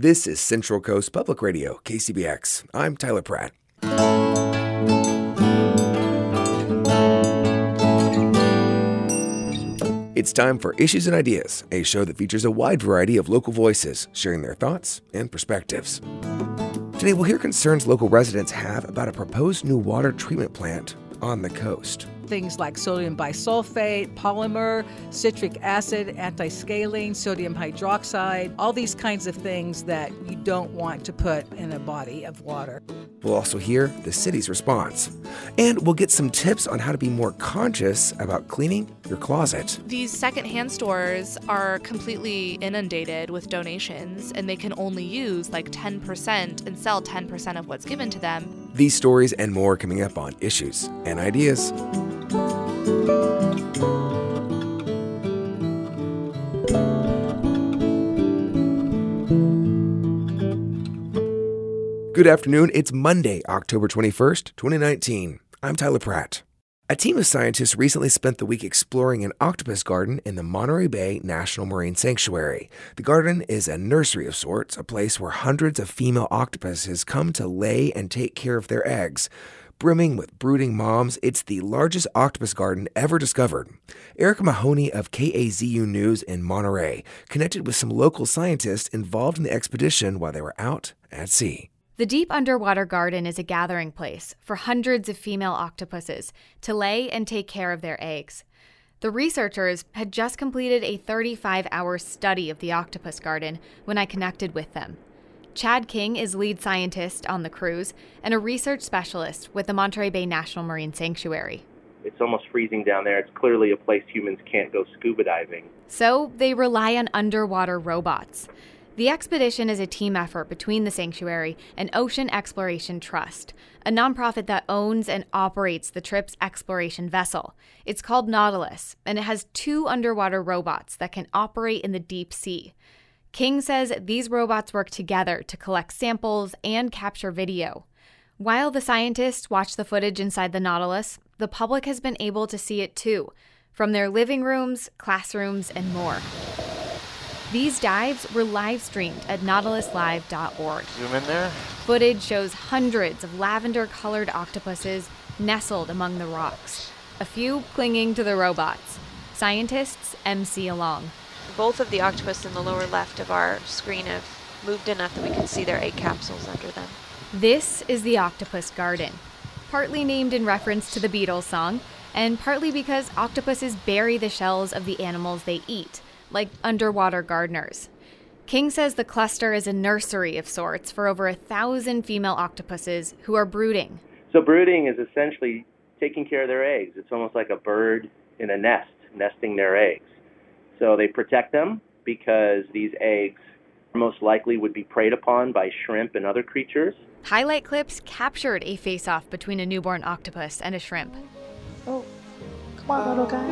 This is Central Coast Public Radio, KCBX. I'm Tyler Pratt. It's time for Issues and Ideas, a show that features a wide variety of local voices sharing their thoughts and perspectives. Today we'll hear concerns local residents have about a proposed new water treatment plant on the coast. Things like sodium bisulfate, polymer, citric acid, anti-scaling, sodium hydroxide, all these kinds of things that you don't want to put in a body of water. We'll also hear the city's response. And we'll get some tips on how to be more conscious about cleaning your closet. These secondhand stores are completely inundated with donations, and they can only use like 10% and sell 10% of what's given to them. These stories and more coming up on Issues and Ideas. Good afternoon. It's Monday, October 21st, 2019. I'm Tyler Pratt. A team of scientists recently spent the week exploring an octopus garden in the Monterey Bay National Marine Sanctuary. The garden is a nursery of sorts, a place where hundreds of female octopuses come to lay and take care of their eggs. Brimming with brooding moms, it's the largest octopus garden ever discovered. Erica Mahoney of KAZU News in Monterey connected with some local scientists involved in the expedition while they were out at sea. The deep underwater garden is a gathering place for hundreds of female octopuses to lay and take care of their eggs. The researchers had just completed a 35-hour study of the octopus garden when I connected with them. Chad King is lead scientist on the cruise and a research specialist with the Monterey Bay National Marine Sanctuary. It's almost freezing down there. It's clearly a place humans can't go scuba diving. So they rely on underwater robots. The expedition is a team effort between the sanctuary and Ocean Exploration Trust, a nonprofit that owns and operates the trip's exploration vessel. It's called Nautilus, and it has 2 underwater robots that can operate in the deep sea. King says these robots work together to collect samples and capture video. While the scientists watch the footage inside the Nautilus, the public has been able to see it too, from their living rooms, classrooms, and more. These dives were live-streamed at nautiluslive.org. Zoom in there. Footage shows hundreds of lavender-colored octopuses nestled among the rocks, a few clinging to the robots. Scientists MC along. Both of the octopus in the lower left of our screen have moved enough that we can see their egg capsules under them. This is the Octopus Garden, partly named in reference to the Beatles song, and partly because octopuses bury the shells of the animals they eat, like underwater gardeners. King says the cluster is a nursery of sorts for over 1,000 female octopuses who are brooding. So brooding is essentially taking care of their eggs. It's almost like a bird in a nest, nesting their eggs. So they protect them because these eggs most likely would be preyed upon by shrimp and other creatures. Highlight clips captured a face-off between a newborn octopus and a shrimp. Oh, come on, little guy.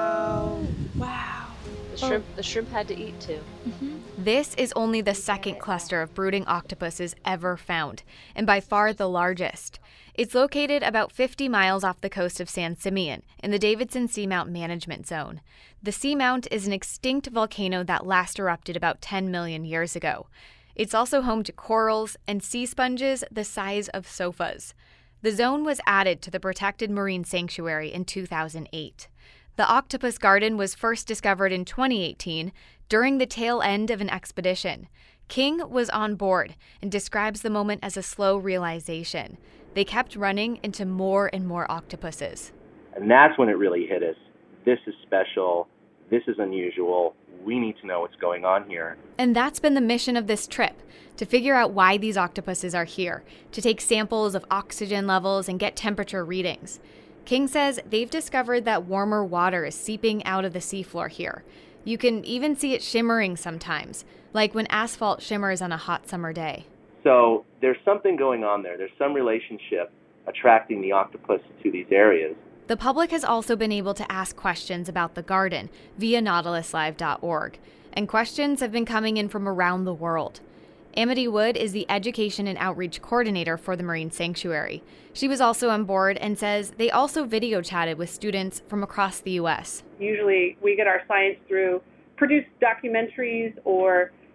Wow. The shrimp had to eat too. Mm-hmm. This is only the second cluster of brooding octopuses ever found, and by far the largest. It's located about 50 miles off the coast of San Simeon in the Davidson Seamount Management Zone. The seamount is an extinct volcano that last erupted about 10 million years ago. It's also home to corals and sea sponges the size of sofas. The zone was added to the Protected Marine Sanctuary in 2008. The octopus garden was first discovered in 2018 during the tail end of an expedition. King was on board and describes the moment as a slow realization. They kept running into more and more octopuses. And that's when it really hit us. This is special. This is unusual. We need to know what's going on here. And that's been the mission of this trip, to figure out why these octopuses are here, to take samples of oxygen levels and get temperature readings. King says they've discovered that warmer water is seeping out of the seafloor here. You can even see it shimmering sometimes, like when asphalt shimmers on a hot summer day. So there's something going on there. There's some relationship attracting the octopus to these areas. The public has also been able to ask questions about the garden via nautiluslive.org, and questions have been coming in from around the world. Amity Wood is the Education and Outreach Coordinator for the Marine Sanctuary. She was also on board and says they also video chatted with students from across the U.S. Usually we get our science through produced documentaries or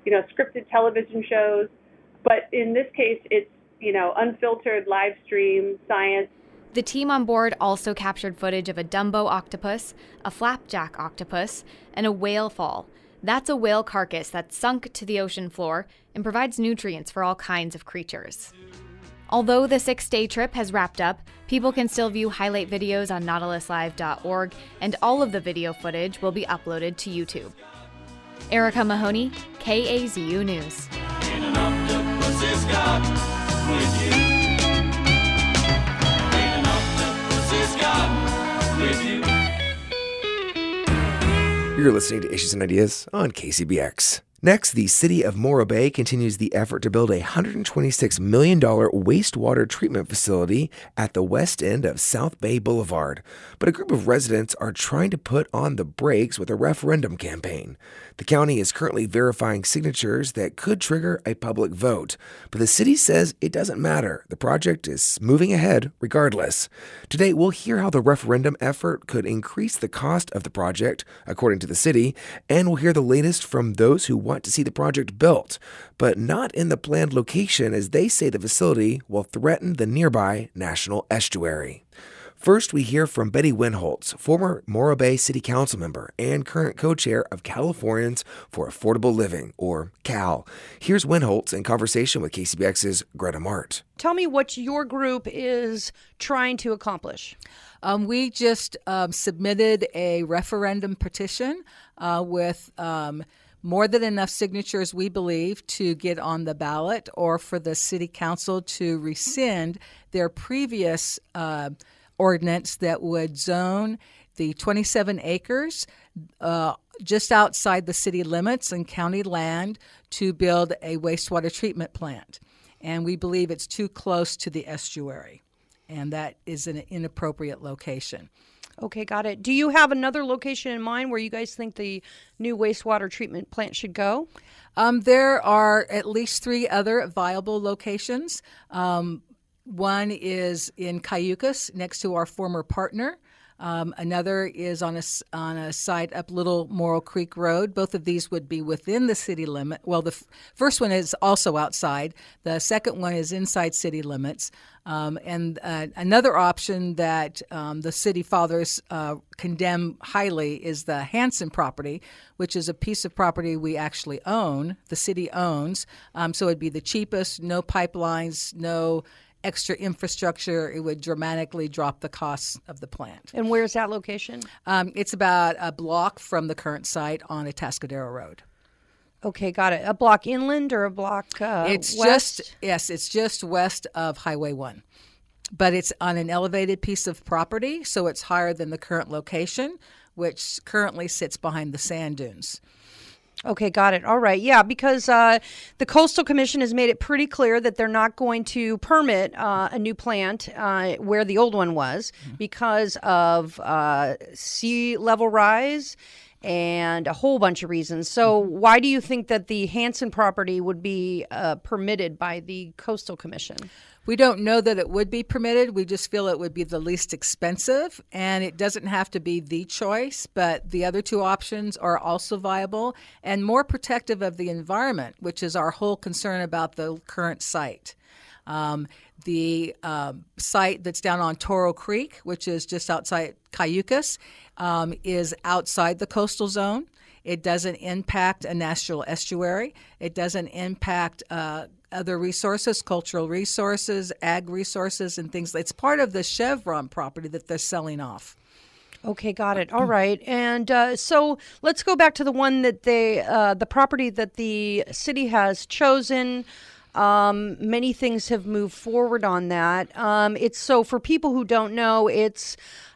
scripted television shows. But in this case, it's, unfiltered live stream science. The team on board also captured footage of a Dumbo octopus, a flapjack octopus, and a whale fall. That's a whale carcass that's sunk to the ocean floor and provides nutrients for all kinds of creatures. Although the 6-day trip has wrapped up, people can still view highlight videos on nautiluslive.org, and all of the video footage will be uploaded to YouTube. Erica Mahoney, KAZU News. And an octopus is God with you. And an octopus is God with you. You're listening to Issues and Ideas on KCBX. Next, the city of Morro Bay continues the effort to build a $126 million wastewater treatment facility at the west end of South Bay Boulevard. But a group of residents are trying to put on the brakes with a referendum campaign. The county is currently verifying signatures that could trigger a public vote. But the city says it doesn't matter. The project is moving ahead regardless. Today, we'll hear how the referendum effort could increase the cost of the project, according to the city, and we'll hear the latest from those who want to see the project built, but not in the planned location, as they say the facility will threaten the nearby National Estuary. First, we hear from Betty Winholtz, former Morro Bay City Council member and current co-chair of Californians for Affordable Living, or CAL. Here's Winholtz in conversation with KCBX's Greta Mart. Tell me what your group is trying to accomplish. We just submitted a referendum petition with more than enough signatures, we believe, to get on the ballot or for the city council to rescind their previous ordinance that would zone the 27 acres just outside the city limits and county land to build a wastewater treatment plant. And we believe it's too close to the estuary, and that is an inappropriate location. Okay, got it. Do you have another location in mind where you guys think the new wastewater treatment plant should go? There are at least 3 other viable locations. One is in Cayucas, next to our former partner. Another is on a site up Little Morro Creek Road. Both of these would be within the city limit. Well, the first one is also outside. The second one is inside city limits. And another option that the city fathers condemn highly is the Hansen property, which is a piece of property we actually own, the city owns. So it'd be the cheapest, no pipelines, no extra infrastructure. It would dramatically drop the costs of the plant. And where's that location? It's about a block from the current site on Atascadero Road. Okay, got it. A block inland or a block west? It's just west of Highway 1. But it's on an elevated piece of property, so it's higher than the current location, which currently sits behind the sand dunes. Okay, got it. All right. Yeah, because the Coastal Commission has made it pretty clear that they're not going to permit a new plant where the old one was because of sea level rise and a whole bunch of reasons. So why do you think that the Hansen property would be permitted by the Coastal Commission? We don't know that it would be permitted. We just feel it would be the least expensive, and it doesn't have to be the choice, but the other 2 options are also viable and more protective of the environment, which is our whole concern about the current site. The site that's down on Toro Creek, which is just outside Cayucas, is outside the coastal zone. It doesn't impact a natural estuary. It doesn't impact other resources, cultural resources, ag resources, and things. It's part of the Chevron property that they're selling off. Okay, got it. All right. And so let's go back to the one that the property that the city has chosen. Many things have moved forward on that. It's so for people who don't know, it's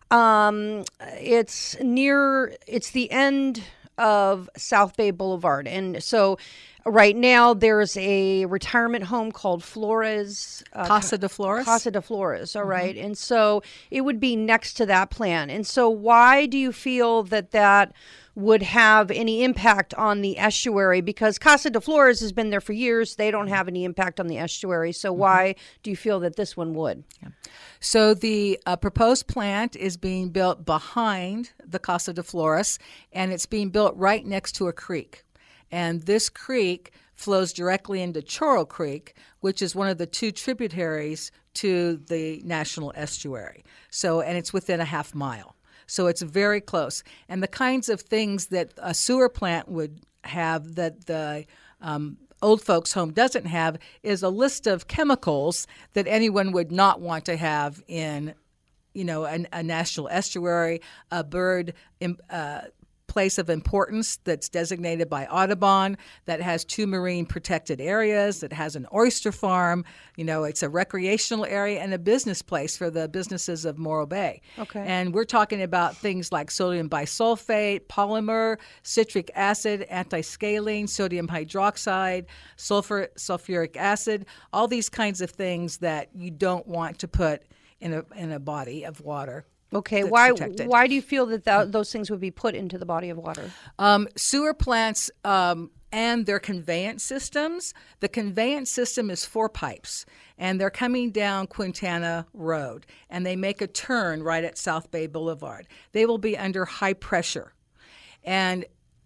the end of South Bay Boulevard. And so right now there's a retirement home called Flores. Casa de Flores. Casa de Flores, all right. And so it would be next to that plan. And so why do you feel that would have any impact on the estuary? Because Casa de Flores has been there for years. They don't have any impact on the estuary. So why do you feel that this one would? Yeah. So the proposed plant is being built behind the Casa de Flores, and it's being built right next to a creek. And this creek flows directly into Chorro Creek, which is one of the 2 tributaries to the National Estuary. So, and it's within a half mile. So it's very close. And the kinds of things that a sewer plant would have that the old folks home doesn't have is a list of chemicals that anyone would not want to have in, a national estuary, a bird place of importance that's designated by Audubon, that has 2 marine protected areas, that has an oyster farm. It's a recreational area and a business place for the businesses of Morro Bay. Okay. And we're talking about things like sodium bisulfate, polymer, citric acid, anti-scaling, sodium hydroxide, sulfuric acid, all these kinds of things that you don't want to put in a body of water. Okay, why do you feel that those things would be put into the body of water? Sewer plants and their conveyance systems. The conveyance system is 4 pipes, and they're coming down Quintana Road, and they make a turn right at South Bay Boulevard. They will be under high pressure. And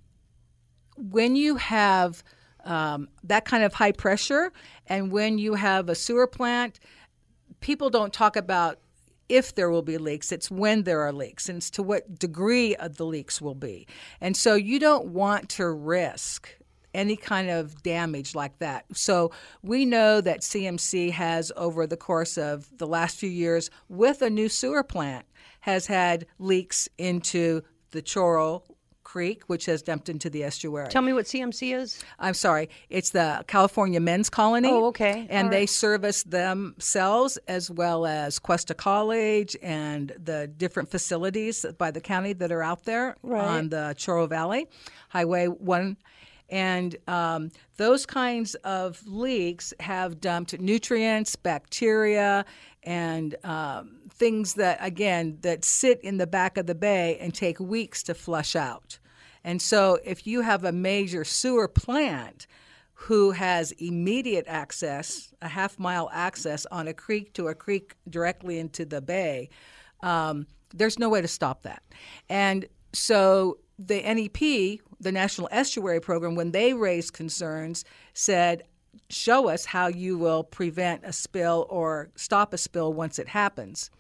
when you have that kind of high pressure, and when you have a sewer plant, people don't talk about if there will be leaks, it's when there are leaks, and it's to what degree of the leaks will be. And so you don't want to risk any kind of damage like that. So we know that CMC has, over the course of the last few years, with a new sewer plant, has had leaks into the Chorro Creek, which has dumped into the estuary. Tell me what CMC is. I'm sorry. It's the California Men's Colony. Oh, okay. And they service themselves as well as Cuesta College and the different facilities by the county that are out there on the Chorro Valley, Highway 1. And those kinds of leaks have dumped nutrients, bacteria, and things that, again, that sit in the back of the bay and take weeks to flush out. And so if you have a major sewer plant who has immediate access, a half-mile access on a creek to a creek directly into the bay, there's no way to stop that. And so the NEP, the National Estuary Program, when they raised concerns, said, show us how you will prevent a spill or stop a spill once it happens.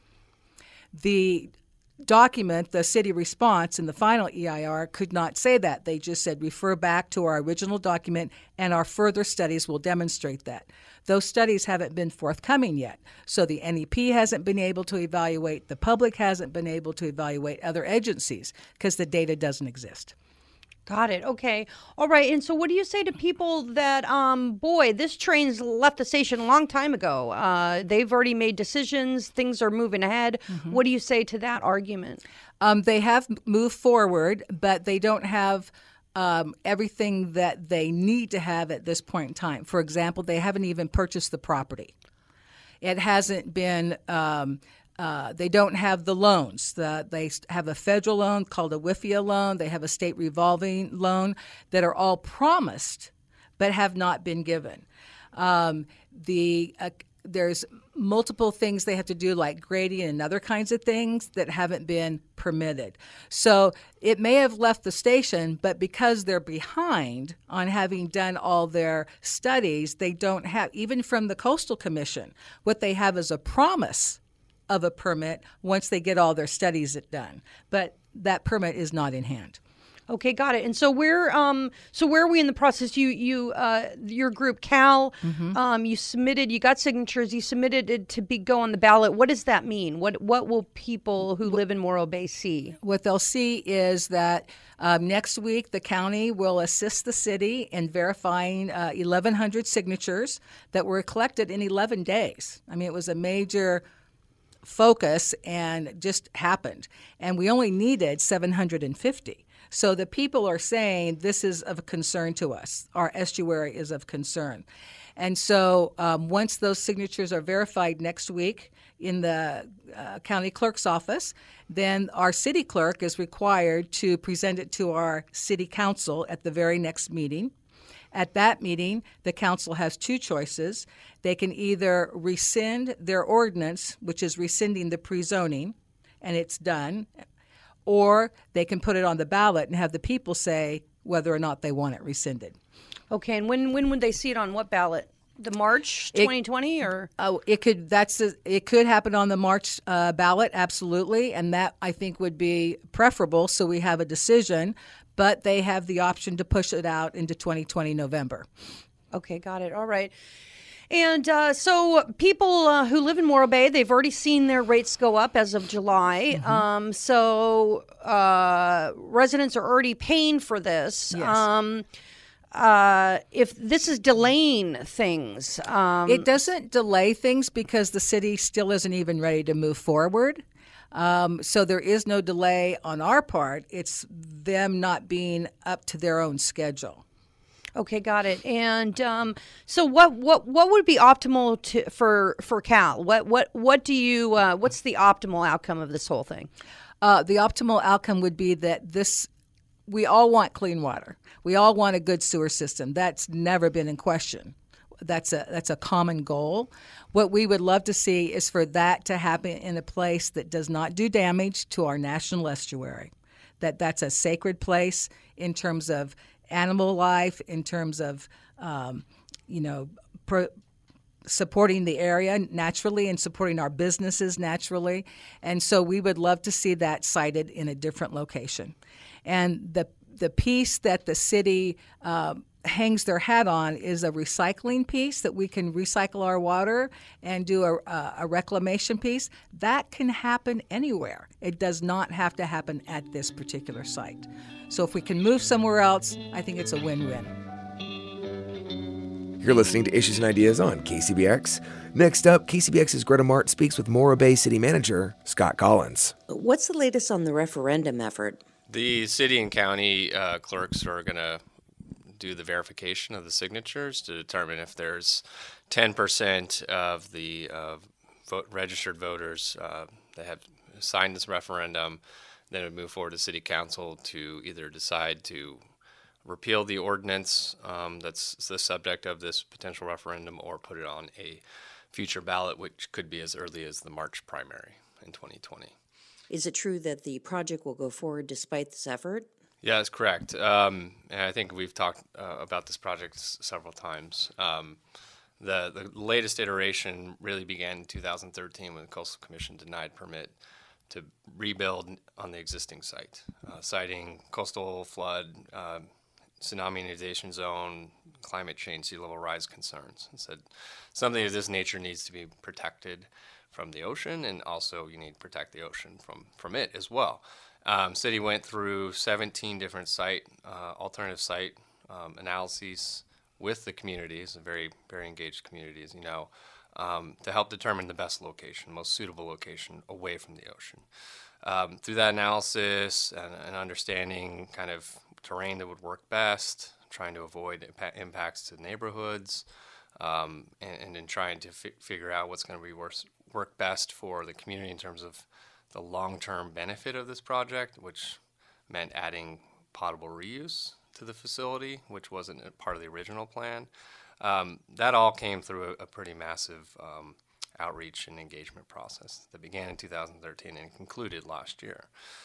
The document, the city response in the final EIR, could not say that. They just said, refer back to our original document and our further studies will demonstrate that. Those studies haven't been forthcoming yet. So the NEP hasn't been able to evaluate, the public hasn't been able to evaluate, other agencies, because the data doesn't exist. Got it. Okay. All right. And so what do you say to people that, this train's left the station a long time ago. They've already made decisions. Things are moving ahead. Mm-hmm. What do you say to that argument? They have moved forward, but they don't have everything that they need to have at this point in time. For example, they haven't even purchased the property. It hasn't been they don't have the loans. They have a federal loan called a WIFIA loan. They have a state revolving loan that are all promised but have not been given. There's multiple things they have to do, like grading and other kinds of things that haven't been permitted. So it may have left the station, but because they're behind on having done all their studies, they don't have, even from the Coastal Commission, what they have is a promise of a permit once they get all their studies done. But that permit is not in hand. Okay, got it. And so where are we in the process? Your group, CAL, mm-hmm. You got signatures, you submitted it to go on the ballot. What does that mean? What will people who live in Morro Bay see? What they'll see is that next week the county will assist the city in verifying 1,100 signatures that were collected in 11 days. I mean, it was a major focus and just happened. And we only needed 750. So the people are saying this is of concern to us. Our estuary is of concern. And so once those signatures are verified next week in the county clerk's office, then our city clerk is required to present it to our city council at the very next meeting. At that meeting, the council has 2 choices. They can either rescind their ordinance, which is rescinding the pre-zoning, and it's done, or they can put it on the ballot and have the people say, whether or not they want it rescinded. Okay, and when would they see it on what ballot? The March 2020 or? Oh, it could happen on the March ballot, absolutely, and that I think would be preferable so we have a decision, but they have the option to push it out into 2020 November. Okay, got it. All right. And so people who live in Morro Bay, they've already seen their rates go up as of July. Mm-hmm. So residents are already paying for this. Yes. If this is delaying things. It doesn't delay things because the city still isn't even ready to move forward. So there is no delay on our part. It's them not being up to their own schedule. Okay, got it. And so, what would be optimal for Cal? What do you? What's the optimal outcome of this whole thing? The optimal outcome would be that we all want clean water. We all want a good sewer system. That's never been in question. That's a common goal. What we would love to see is for that to happen in a place that does not do damage to our national estuary. That's a sacred place in terms of animal life, in terms of, supporting the area naturally and supporting our businesses naturally. And so we would love to see that sited in a different location. And the piece that the city hangs their hat on is a recycling piece, that we can recycle our water and do a reclamation piece. That can happen anywhere. It does not have to happen at this particular site. So if we can move somewhere else, I think it's a win-win. You're listening to Issues and Ideas on KCBX. Next up, KCBX's Greta Mart speaks with Morro Bay City Manager Scott Collins. What's the latest on the referendum effort? The city and county clerks are going to do the verification of the signatures to determine if there's 10% of the registered voters that have signed this referendum. Then it would move forward to city council to either decide to repeal the ordinance that's the subject of this potential referendum or put it on a future ballot, which could be as early as the March primary in 2020. Is it true that the project will go forward despite this effort? Yeah, that's correct. And I think we've talked about this project several times. The latest iteration really began in 2013 when the Coastal Commission denied permit to rebuild on the existing site, citing coastal flood, tsunami inundation zone, climate change, sea level rise concerns, and said something of this nature needs to be protected from the ocean, and also you need to protect the ocean from it as well. City went through 17 different alternative site analyses with the communities, a very, very engaged community, as you know, to help determine the best location, most suitable location away from the ocean. Through that analysis and understanding kind of terrain that would work best, trying to avoid impacts to neighborhoods, and in trying to figure out what's going to work best for the community in terms of the long-term benefit of this project, which meant adding potable reuse to the facility, which wasn't a part of the original plan. That all came through a pretty massive outreach and engagement process that began in 2013 and concluded last year.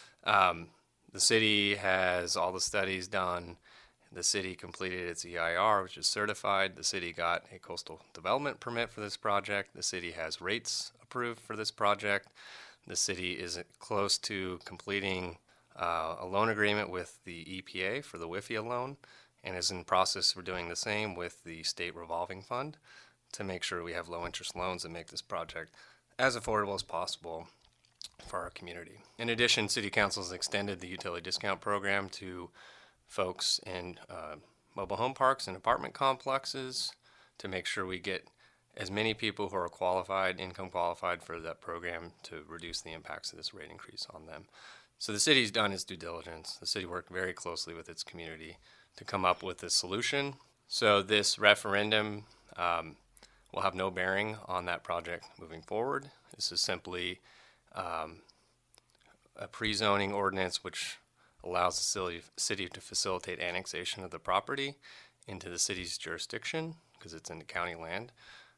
The city has all the studies done. The city completed its EIR, which is certified. The city got a coastal development permit for this project. The city has rates approved for this project. The city is close to completing a loan agreement with the EPA for the WIFIA loan, and is in process for doing the same with the state revolving fund to make sure we have low interest loans that make this project as affordable as possible for our community. In addition, City Council has extended the utility discount program to folks in mobile home parks and apartment complexes to make sure we get as many people who are qualified, income qualified for that program to reduce the impacts of this rate increase on them. So the city's done its due diligence. The city worked very closely with its community to come up with a solution. So this referendum will have no bearing on that project moving forward. This is simply a pre-zoning ordinance which allows the city to facilitate annexation of the property into the city's jurisdiction because it's in the county land.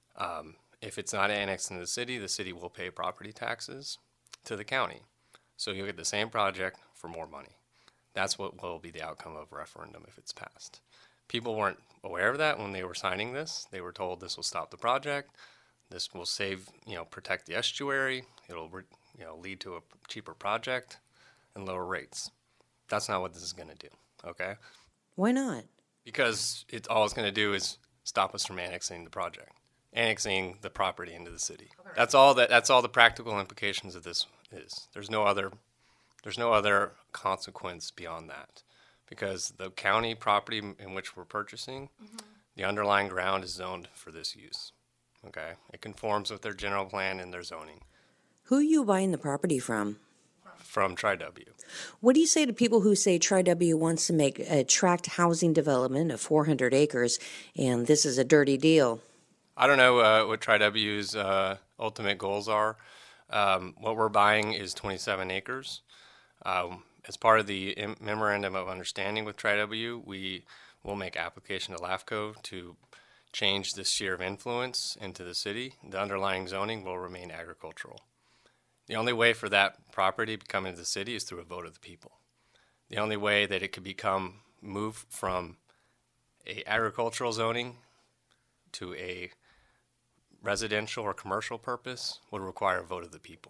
If it's not annexed into the city will pay property taxes to the county. So you'll get the same project for more money. That's what will be the outcome of a referendum if it's passed. People weren't aware of that when they were signing this. They were told this will stop the project. This will save, protect the estuary. It'll, lead to a cheaper project and lower rates. That's not what this is going to do, okay? Why not? Because all it's going to do is stop us from annexing the project, annexing the property into the city. Okay. That's all the practical implications of this is. There's no other consequence beyond that, because the county property in which we're purchasing, the underlying ground is zoned for this use. Okay, it conforms with their general plan and their zoning. Who are you buying the property from? From Tri-W. What do you say to people who say Tri-W wants to make a tract housing development of 400 acres and this is a dirty deal? I don't know what Tri-W's ultimate goals are. What we're buying is 27 acres. As part of the memorandum of understanding with Tri-W, we will make application to LAFCO to change the sphere of influence into the city. The underlying zoning will remain agricultural. The only way for that property to come into the city is through a vote of the people. The only way that it could move from a agricultural zoning to a residential or commercial purpose would require a vote of the people.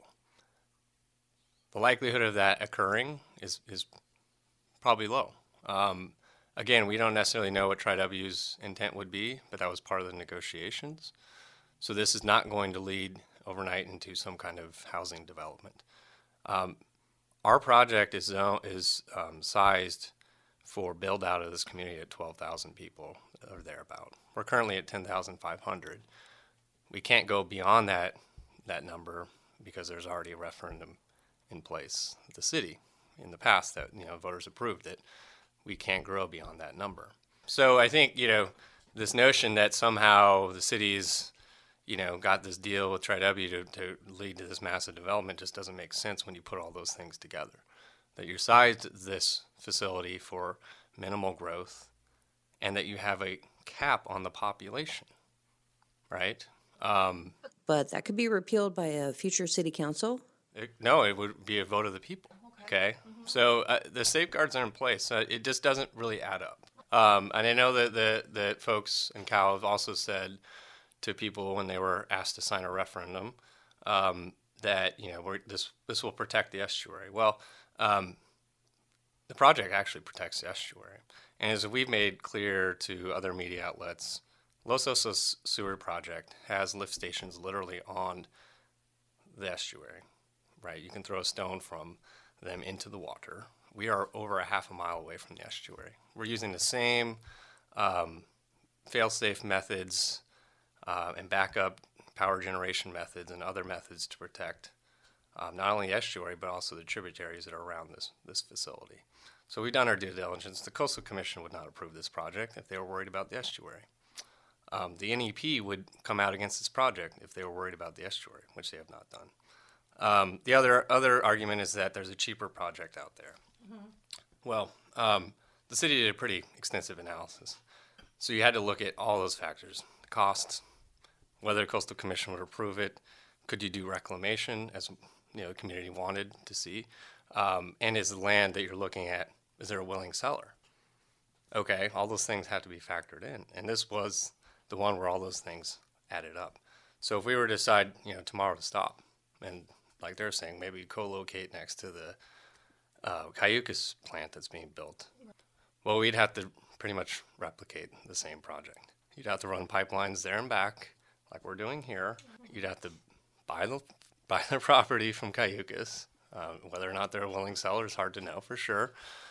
The likelihood of that occurring is probably low. Again, we don't necessarily know what Tri-W's intent would be, but that was part of the negotiations. So this is not going to lead overnight into some kind of housing development. Our project is sized for build out of this community at 12,000 people or thereabout. We're currently at 10,500. We can't go beyond that number because there's already a referendum in place at the city in the past that voters approved it. We can't grow beyond that number. So I think this notion that somehow the city's got this deal with Tri-W to lead to this massive development just doesn't make sense when you put all those things together. That you sized this facility for minimal growth and that you have a cap on the population, right? But that could be repealed by a future city council? No, it would be a vote of the people, okay? So the safeguards are in place. It just doesn't really add up. And I know that folks in Cal have also said to people when they were asked to sign a referendum that this will protect the estuary. Well, the project actually protects the estuary, and as we've made clear to other media outlets, Los Osos Sewer Project has lift stations literally on the estuary. Right, you can throw a stone from them into the water. We are over a half a mile away from the estuary. We're using the same fail-safe methods and backup power generation methods and other methods to protect not only the estuary but also the tributaries that are around this facility. So we've done our due diligence. The Coastal Commission would not approve this project if they were worried about the estuary. The NEP would come out against this project if they were worried about the estuary, which they have not done. The other argument is that there's a cheaper project out there. Mm-hmm. Well, the city did a pretty extensive analysis. So you had to look at all those factors: the costs, whether the Coastal Commission would approve it, could you do reclamation, as the community wanted to see, and is the land that you're looking at, is there a willing seller? Okay, all those things had to be factored in, and this was the one where all those things added up. So if we were to decide, tomorrow to stop, and like they're saying, maybe co-locate next to the Cayucas plant that's being built, well, we'd have to pretty much replicate the same project. You'd have to run pipelines there and back, like we're doing here. You'd have to buy the property from Cayucas. Whether or not they're a willing seller is hard to know for sure.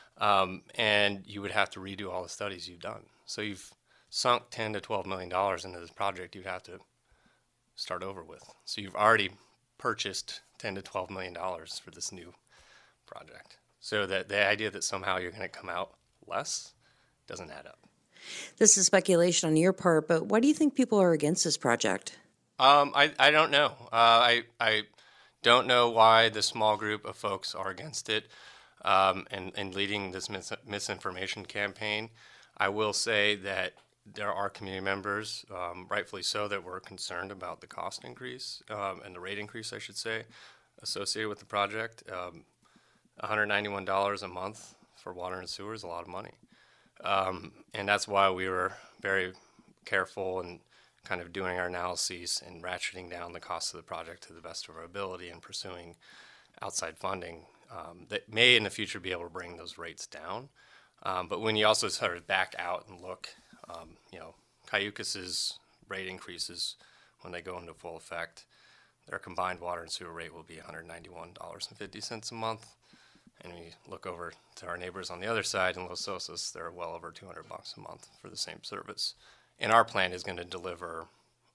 And you would have to redo all the studies you've done. So you've sunk $10 to $12 million into this project you'd have to start over with. So you've already purchased $10 to $12 million for this new project. So that the idea that somehow you're going to come out less doesn't add up. This is speculation on your part, but why do you think people are against this project? I don't know. I don't know why the small group of folks are against it and leading this misinformation campaign. I will say that there are community members, rightfully so, that were concerned about the cost increase and the rate increase, I should say, associated with the project. $191 a month for water and sewer is a lot of money. And that's why we were very careful and kind of doing our analyses and ratcheting down the cost of the project to the best of our ability and pursuing outside funding that may in the future be able to bring those rates down. But when you also sort of back out and look, Cayucas's rate increases when they go into full effect, their combined water and sewer rate will be $191.50 a month. And we look over to our neighbors on the other side in Los Osos, they're well over $200 a month for the same service. And our plant is going to deliver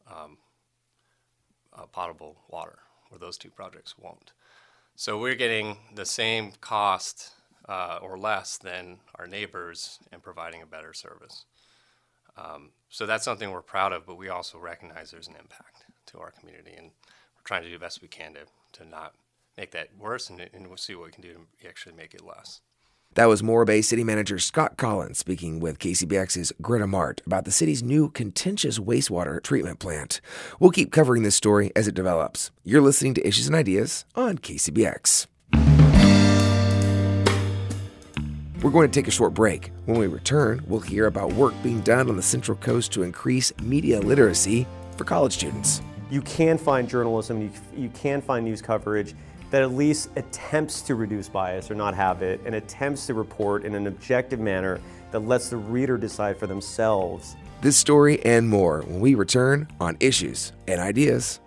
potable water, where those two projects won't. So we're getting the same cost or less than our neighbors and providing a better service. So that's something we're proud of, but we also recognize there's an impact to our community, and we're trying to do the best we can to not make that worse, and we'll see what we can do to actually make it less. That was Morro Bay City Manager Scott Collins speaking with KCBX's Greta Mart about the city's new contentious wastewater treatment plant. We'll keep covering this story as it develops. You're listening to Issues and Ideas on KCBX. We're going to take a short break. When we return, we'll hear about work being done on the Central Coast to increase media literacy for college students. You can find journalism, you can find news coverage that at least attempts to reduce bias or not have it, and attempts to report in an objective manner that lets the reader decide for themselves. This story and more when we return on Issues and Ideas.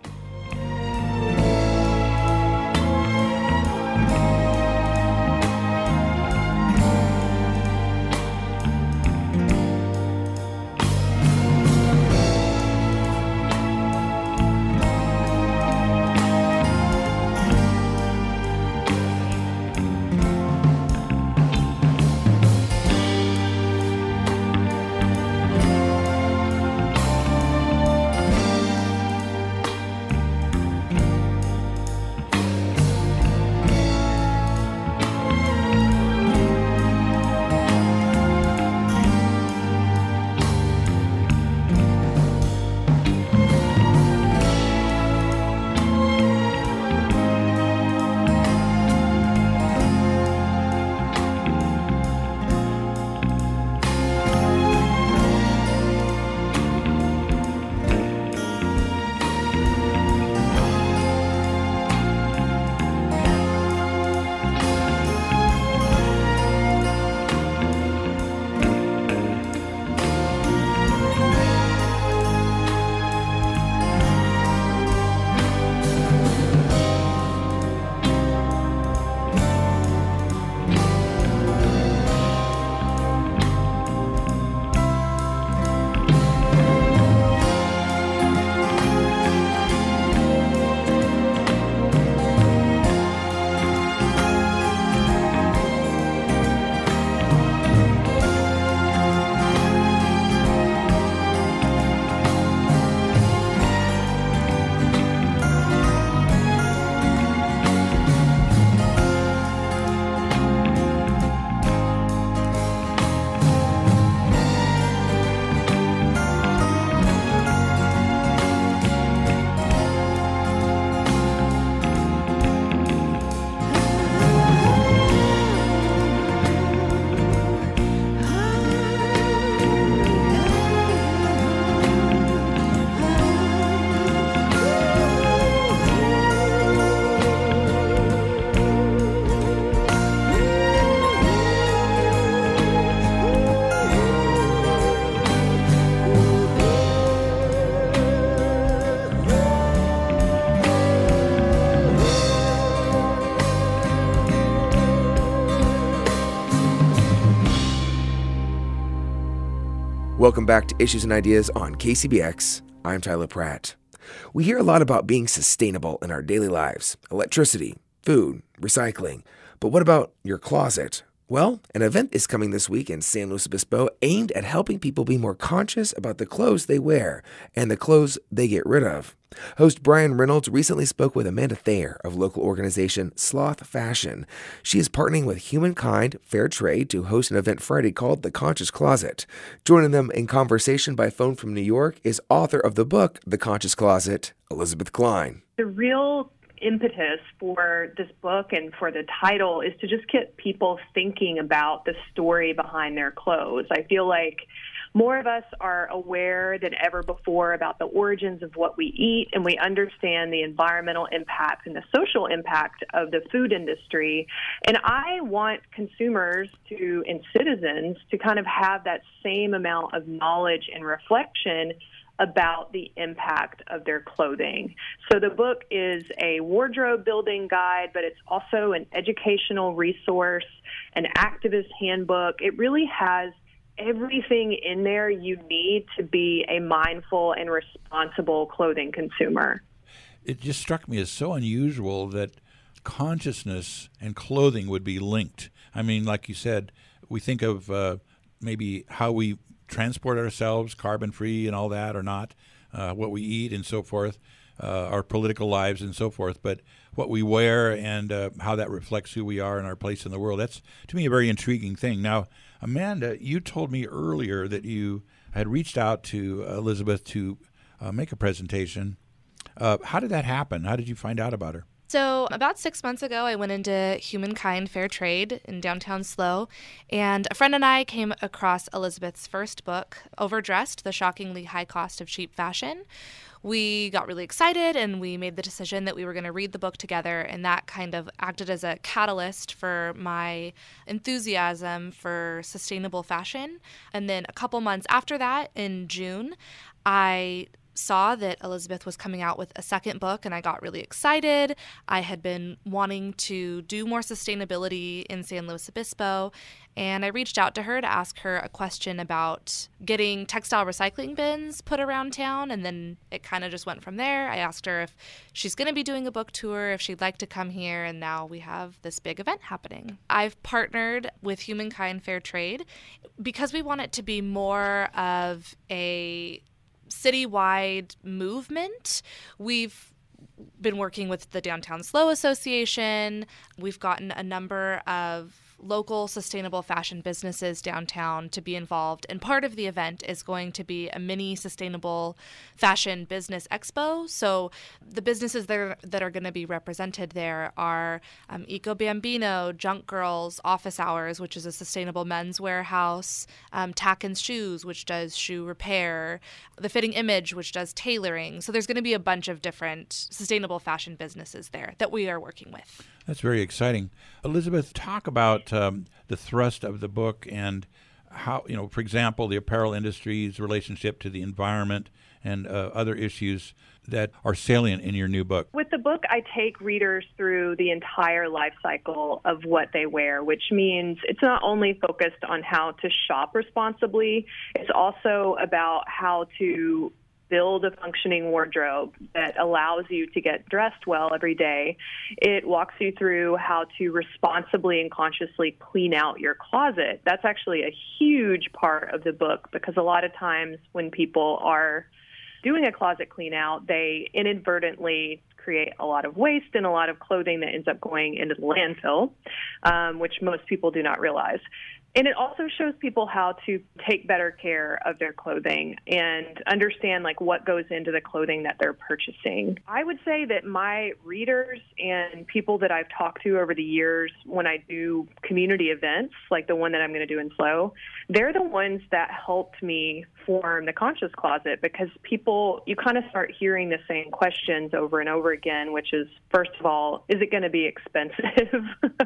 Welcome back to Issues and Ideas on KCBX. I'm Tyler Pratt. We hear a lot about being sustainable in our daily lives: electricity, food, recycling. But what about your closet? Well, an event is coming this week in San Luis Obispo aimed at helping people be more conscious about the clothes they wear and the clothes they get rid of. Host Brian Reynolds recently spoke with Amanda Thayer of local organization Sloth Fashion. She is partnering with Humankind Fair Trade to host an event Friday called The Conscious Closet. Joining them in conversation by phone from New York is author of the book The Conscious Closet, Elizabeth Klein. The real impetus for this book and for the title is to just get people thinking about the story behind their clothes. I feel like more of us are aware than ever before about the origins of what we eat, and we understand the environmental impact and the social impact of the food industry. And I want consumers and citizens to kind of have that same amount of knowledge and reflection about the impact of their clothing. So the book is a wardrobe building guide, but it's also an educational resource, an activist handbook. It really has everything in there you need to be a mindful and responsible clothing consumer. It just struck me as so unusual that consciousness and clothing would be linked. I mean, like you said, we think of maybe how we transport ourselves, carbon-free and all that or not, what we eat and so forth, our political lives and so forth, but what we wear and how that reflects who we are and our place in the world. That's, to me, a very intriguing thing. Now, Amanda, you told me earlier that you had reached out to Elizabeth to make a presentation. How did that happen? How did you find out about her? So about 6 months ago, I went into Humankind Fair Trade in downtown SLO, and a friend and I came across Elizabeth's first book, Overdressed, The Shockingly High Cost of Cheap Fashion. We got really excited, and we made the decision that we were going to read the book together, and that kind of acted as a catalyst for my enthusiasm for sustainable fashion. And then a couple months after that, in June, I saw that Elizabeth was coming out with a second book, and I got really excited. I had been wanting to do more sustainability in San Luis Obispo, and I reached out to her to ask her a question about getting textile recycling bins put around town, and then it kind of just went from there. I asked her if she's going to be doing a book tour, if she'd like to come here, and now we have this big event happening. I've partnered with Humankind Fair Trade because we want it to be more of a citywide movement. We've been working with the Downtown SLO Association. We've gotten a number of local sustainable fashion businesses downtown to be involved, and part of the event is going to be a mini sustainable fashion business expo. So the businesses there that are going to be represented there are Eco Bambino, Junk Girls, Office Hours, which is a sustainable men's warehouse, Tackins Shoes, which does shoe repair, The Fitting Image, which does tailoring. So there's going to be a bunch of different sustainable fashion businesses there that we are working with. That's very exciting. Elizabeth, talk about the thrust of the book and how, for example, the apparel industry's relationship to the environment and other issues that are salient in your new book. With the book, I take readers through the entire life cycle of what they wear, which means it's not only focused on how to shop responsibly, it's also about how to build a functioning wardrobe that allows you to get dressed well every day. It walks you through how to responsibly and consciously clean out your closet. That's actually a huge part of the book, because a lot of times when people are doing a closet clean out, they inadvertently create a lot of waste and a lot of clothing that ends up going into the landfill, which most people do not realize. And it also shows people how to take better care of their clothing and understand what goes into the clothing that they're purchasing. I would say that my readers and people that I've talked to over the years when I do community events, like the one that I'm going to do in SLO, they're the ones that helped me form the Conscious Closet, because you kind of start hearing the same questions over and over again, which is, first of all, is it going to be expensive?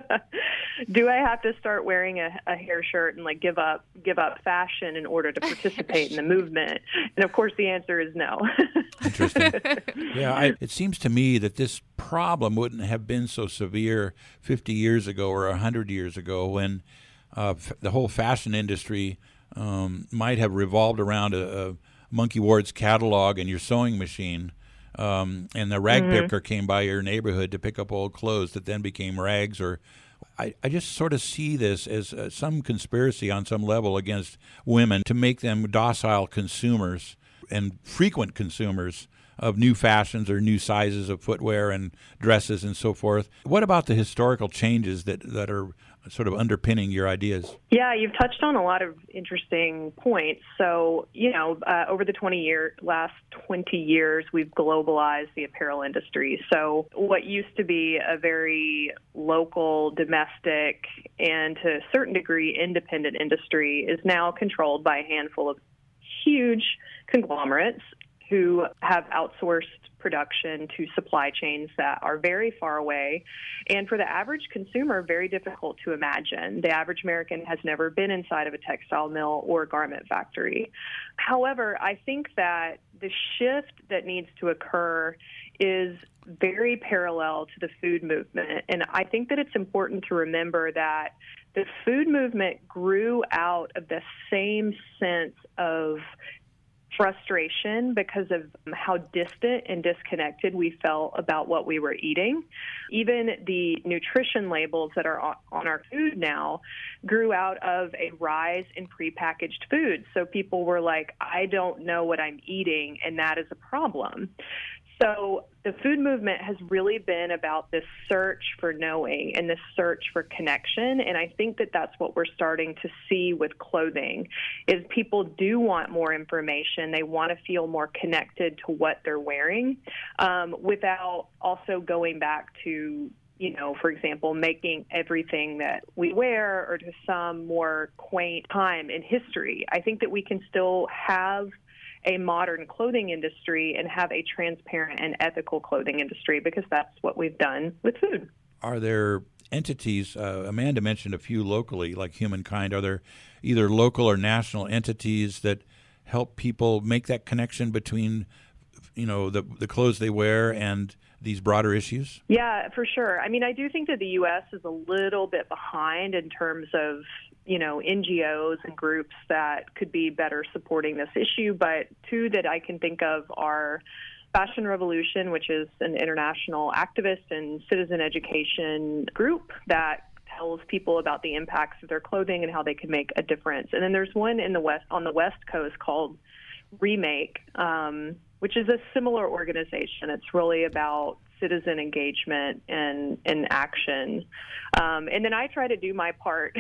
Do I have to start wearing a hair shirt and give up fashion in order to participate in the movement? And of course the answer is no. Interesting. Yeah, it seems to me that this problem wouldn't have been so severe 50 years ago or 100 years ago, when the whole fashion industry might have revolved around a Monkey Ward's catalog and your sewing machine, and the rag picker came by your neighborhood to pick up old clothes that then became rags. Or I just sort of see this as some conspiracy on some level against women to make them docile consumers and frequent consumers of new fashions or new sizes of footwear and dresses and so forth. What about the historical changes that are sort of underpinning your ideas? Yeah, you've touched on a lot of interesting points. So, over the last 20 years, we've globalized the apparel industry. So what used to be a very local, domestic, and to a certain degree independent industry is now controlled by a handful of huge conglomerates who have outsourced production to supply chains that are very far away, and for the average consumer, very difficult to imagine. The average American has never been inside of a textile mill or garment factory. However, I think that the shift that needs to occur is very parallel to the food movement, and I think that it's important to remember that the food movement grew out of the same sense of frustration because of how distant and disconnected we felt about what we were eating. Even the nutrition labels that are on our food now grew out of a rise in prepackaged foods. So people were like, I don't know what I'm eating, and that is a problem. So the food movement has really been about this search for knowing and this search for connection. And I think that that's what we're starting to see with clothing is people do want more information. They want to feel more connected to what they're wearing without also going back to, for example, making everything that we wear or to some more quaint time in history. I think that we can still have a modern clothing industry and have a transparent and ethical clothing industry because that's what we've done with food. Are there entities, Amanda mentioned a few locally, like Humankind, are there either local or national entities that help people make that connection between, the clothes they wear and these broader issues? Yeah, for sure. I mean, I do think that the U.S. is a little bit behind in terms of NGOs and groups that could be better supporting this issue. But two that I can think of are Fashion Revolution, which is an international activist and citizen education group that tells people about the impacts of their clothing and how they can make a difference. And then there's one on the West Coast called Remake, which is a similar organization. It's really about citizen engagement and action. And then I try to do my part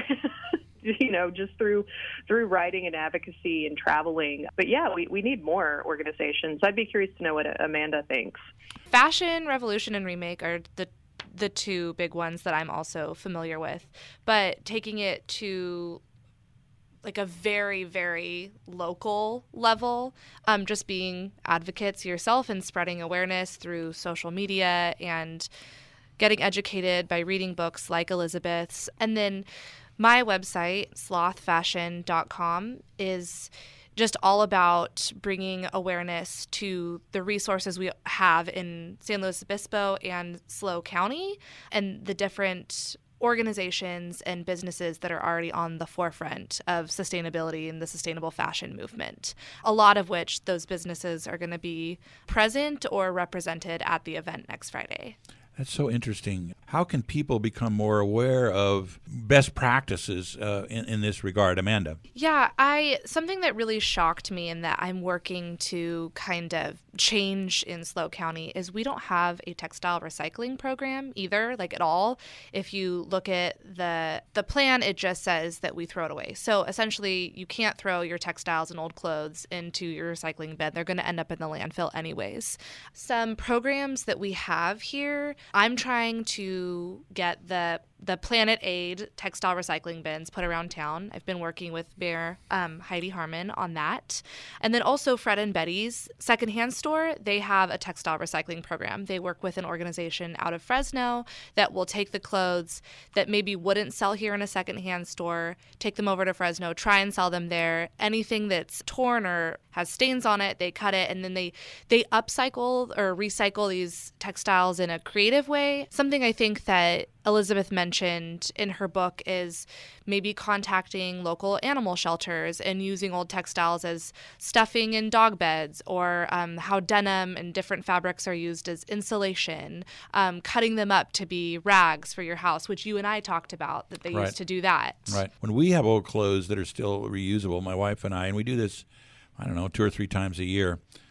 just through writing and advocacy and traveling. But yeah, we need more organizations. I'd be curious to know what Amanda thinks. Fashion Revolution and Remake are the two big ones that I'm also familiar with. But taking it to like a very, very local level, just being advocates yourself and spreading awareness through social media and getting educated by reading books like Elizabeth's. And then my website, slothfashion.com, is just all about bringing awareness to the resources we have in San Luis Obispo and SLO County and the different organizations and businesses that are already on the forefront of sustainability and the sustainable fashion movement, a lot of which those businesses are going to be present or represented at the event next Friday. That's so interesting. How can people become more aware of best practices in this regard, Amanda? Yeah, something that really shocked me and that I'm working to kind of change in SLO County is we don't have a textile recycling program either, like at all. If you look at the plan, it just says that we throw it away. So essentially, you can't throw your textiles and old clothes into your recycling bin. They're going to end up in the landfill anyways. Some programs that we have here, I'm trying to get the Planet Aid textile recycling bins put around town. I've been working with Mayor Heidi Harmon on that. And then also Fred and Betty's secondhand store, they have a textile recycling program. They work with an organization out of Fresno that will take the clothes that maybe wouldn't sell here in a secondhand store, take them over to Fresno, try and sell them there. Anything that's torn or has stains on it, they cut it, and then they upcycle or recycle these textiles in a creative way. Something I think that Elizabeth mentioned in her book is maybe contacting local animal shelters and using old textiles as stuffing in dog beds, or how denim and different fabrics are used as insulation, cutting them up to be rags for your house, which you and I talked about, that they used to do that. Right. When we have old clothes that are still reusable, my wife and I, and we do this, 2 or 3 times a year,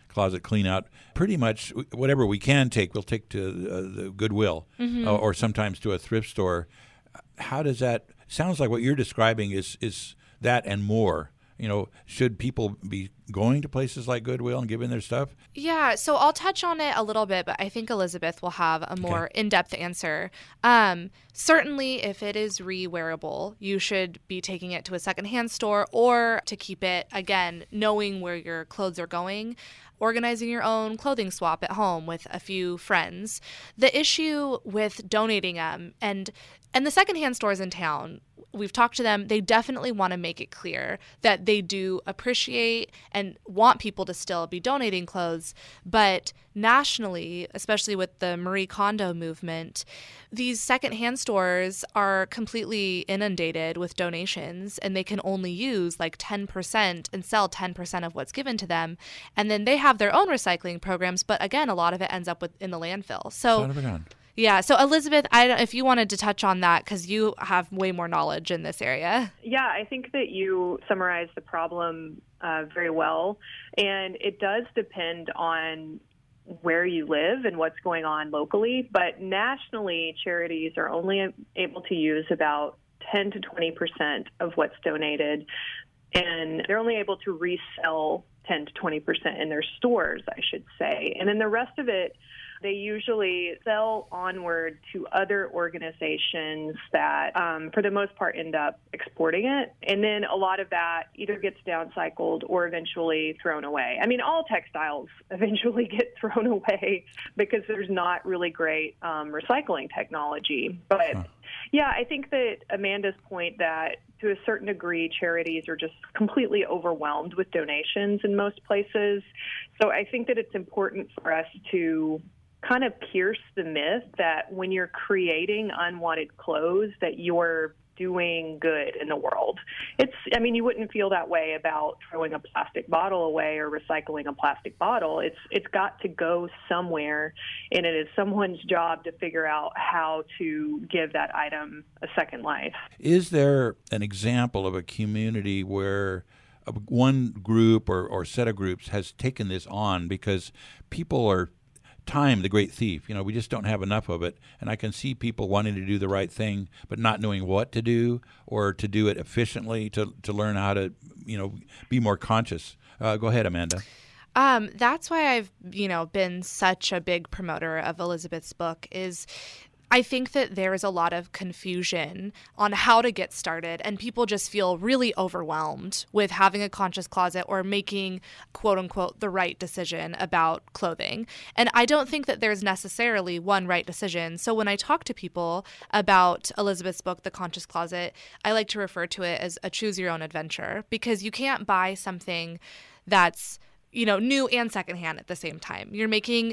closet clean out. Pretty much whatever we can take, we'll take to the Goodwill or sometimes to a thrift store. How does that sounds like what you're describing is that and more? Should people be going to places like Goodwill and giving their stuff? Yeah, so I'll touch on it a little bit, but I think Elizabeth will have a more in-depth answer. Certainly, if it is re-wearable, you should be taking it to a secondhand store or to keep it, again, knowing where your clothes are going, organizing your own clothing swap at home with a few friends. The issue with donating them, and the secondhand stores in town, we've talked to them, they definitely want to make it clear that they do appreciate and want people to still be donating clothes. But nationally, especially with the Marie Kondo movement, these secondhand stores are completely inundated with donations, and they can only use like 10% and sell 10% of what's given to them. And then they have their own recycling programs, but again, a lot of it ends up in the landfill. So yeah. So Elizabeth, if you wanted to touch on that, because you have way more knowledge in this area. Yeah, I think that you summarized the problem very well. And it does depend on where you live and what's going on locally. But nationally, charities are only able to use about 10 to 20% of what's donated. And they're only able to resell 10 to 20% in their stores, I should say. And then the rest of it, they usually sell onward to other organizations that, for the most part, end up exporting it. And then a lot of that either gets downcycled or eventually thrown away. I mean, all textiles eventually get thrown away because there's not really great recycling technology. But yeah, I think that Amanda's point that to a certain degree, charities are just completely overwhelmed with donations in most places. So I think that it's important for us to kind of pierce the myth that when you're creating unwanted clothes that you're doing good in the world. You wouldn't feel that way about throwing a plastic bottle away or recycling a plastic bottle. It's got to go somewhere, and it is someone's job to figure out how to give that item a second life. Is there an example of a community where one group or set of groups has taken this on because people are time, the great thief? We just don't have enough of it. And I can see people wanting to do the right thing, but not knowing what to do or to do it efficiently, to learn how to, be more conscious. Go ahead, Amanda. That's why I've, been such a big promoter of Elizabeth's book is I think that there is a lot of confusion on how to get started, and people just feel really overwhelmed with having a conscious closet or making, quote unquote, the right decision about clothing. And I don't think that there's necessarily one right decision. So when I talk to people about Elizabeth's book, The Conscious Closet, I like to refer to it as a choose your own adventure, because you can't buy something that's new and secondhand at the same time. You're making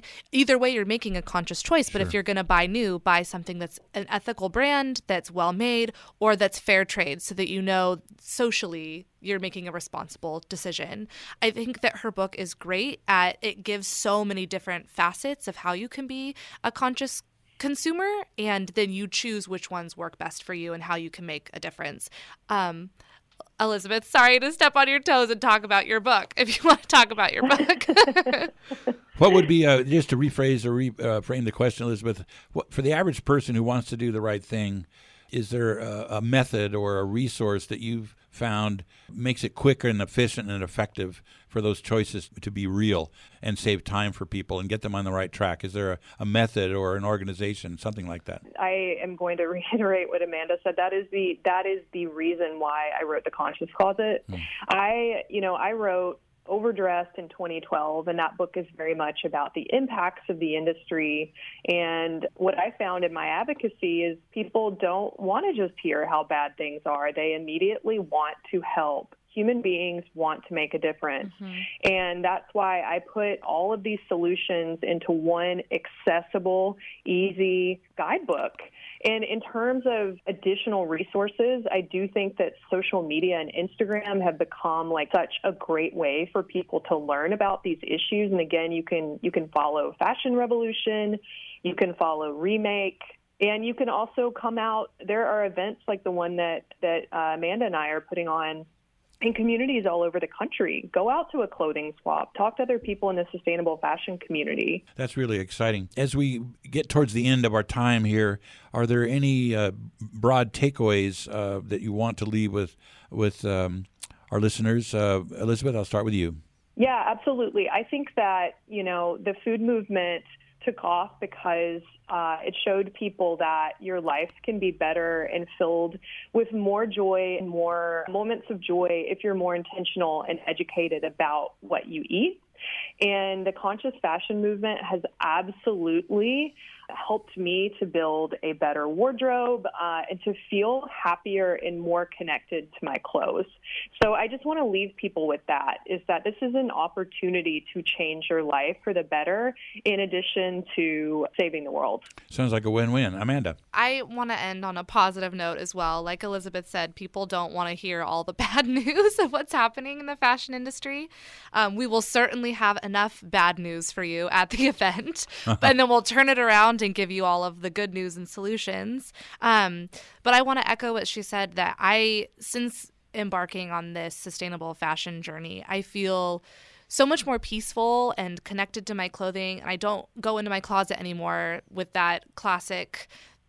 a conscious choice, but if you're going to buy new, buy something that's an ethical brand, that's well made, or that's fair trade, so that socially you're making a responsible decision. I think that her book is great it gives so many different facets of how you can be a conscious consumer, and then you choose which ones work best for you and how you can make a difference. Elizabeth, sorry to step on your toes and talk about your book, if you want to talk about your book. What would be, just to rephrase or reframe the question, Elizabeth, for the average person who wants to do the right thing, is there a method or a resource that you've found makes it quicker and efficient and effective for those choices to be real and save time for people and get them on the right track? Is there a method or an organization, something like that? I am going to reiterate what Amanda said. That is the reason why I wrote The Conscious Closet. I wrote Overdressed in 2012, and that book is very much about the impacts of the industry. And what I found in my advocacy is people don't want to just hear how bad things are. They immediately want to help. Human beings want to make a difference. And that's why I put all of these solutions into one accessible, easy guidebook. And in terms of additional resources, I do think that social media and Instagram have become such a great way for people to learn about these issues. And again, you can follow Fashion Revolution, you can follow Remake, and you can also come out. There are events like the one that Amanda and I are putting on in communities all over the country. Go out to a clothing swap. Talk to other people in the sustainable fashion community. That's really exciting. As we get towards the end of our time here, are there any broad takeaways that you want to leave with our listeners? Elizabeth, I'll start with you. Yeah, absolutely. I think that, the food movement took off because it showed people that your life can be better and filled with more joy and more moments of joy if you're more intentional and educated about what you eat. And the conscious fashion movement has absolutely helped me to build a better wardrobe and to feel happier and more connected to my clothes. So I just want to leave people with that, is that this is an opportunity to change your life for the better in addition to saving the world. Sounds like a win-win. Amanda? I want to end on a positive note as well. Like Elizabeth said, people don't want to hear all the bad news of what's happening in the fashion industry. We will certainly have enough bad news for you at the event, and then we'll turn it around and give you all of the good news and solutions. But I want to echo what she said, that since embarking on this sustainable fashion journey, I feel so much more peaceful and connected to my clothing. I don't go into my closet anymore with that classic